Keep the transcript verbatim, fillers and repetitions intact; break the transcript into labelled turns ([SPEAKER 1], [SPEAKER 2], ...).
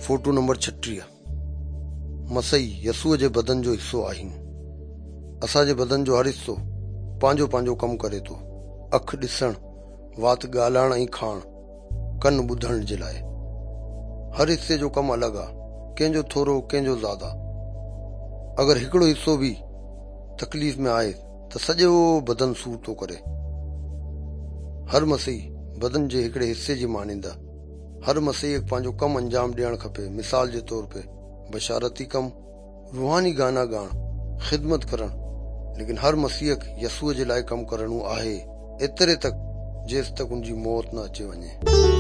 [SPEAKER 1] Photo number छटीह। मसीह यसूअ जे बदन जो हिस्सो आहियूं। असांजे बदन जो हर हिस्सो पंहिंजो पंहिंजो कमु करे थो। अखि ॾिसण, वात ॻाल्हाइण ऐं खाइण, कन ॿुधण जे लाइ। हर हिस्से जो कमु अलॻि आहे, कंहिंजो थोरो कंहिंजो ज़्यादा। अगरि हिकिड़ो हिस्सो बि तकलीफ़ में आहे त सॼो बदन सूर थो करे। हर मसीह बदन जे हिकिड़े हिस्से जी मानींदा। हर मसीह पंहिंजो कमु अंजाम ॾियणु खपे। मिसाल जे तौर पे बशारती कमु, रूहानी गाना ॻाइण, ख़िदमत करणु। लेकिन हर मसीह यसूअ जे लाइ कमु करणो आहे, एतिरे तक जेसि तक उनजी मौत न अचे वञे।